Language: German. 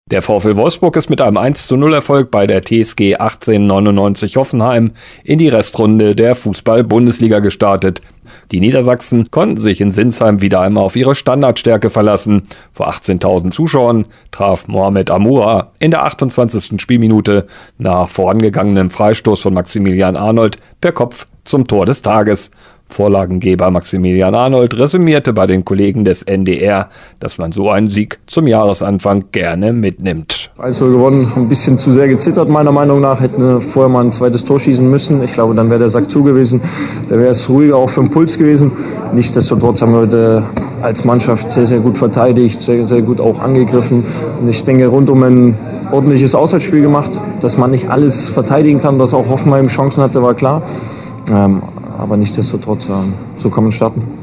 Der VfL Wolfsburg ist mit einem 1:0-Erfolg bei der TSG 1899 Hoffenheim in die Restrunde der Fußball-Bundesliga gestartet. Die Niedersachsen konnten sich in Sinsheim wieder einmal auf ihre Standardstärke verlassen. Vor 18.000 Zuschauern traf Mohamed Amoura in der 28. Spielminute nach vorangegangenem Freistoß von Maximilian Arnold per Kopf zum Tor des Tages. Vorlagengeber Maximilian Arnold resümierte bei den Kollegen des NDR, dass man so einen Sieg zum Jahresanfang gerne mitnimmt. 1:0 gewonnen, ein bisschen zu sehr gezittert meiner Meinung nach, hätten vorher mal ein zweites Tor schießen müssen. Ich glaube, dann wäre der Sack zu gewesen, da wäre es ruhiger auch für den Puls gewesen. Nichtsdestotrotz haben wir heute als Mannschaft sehr, sehr gut verteidigt, sehr, sehr gut auch angegriffen. Und ich denke, rundum ein ordentliches Auswärtsspiel gemacht, dass man nicht alles verteidigen kann, dass auch Hoffenheim Chancen hatte, war klar. Aber nichtsdestotrotz, so kann man starten.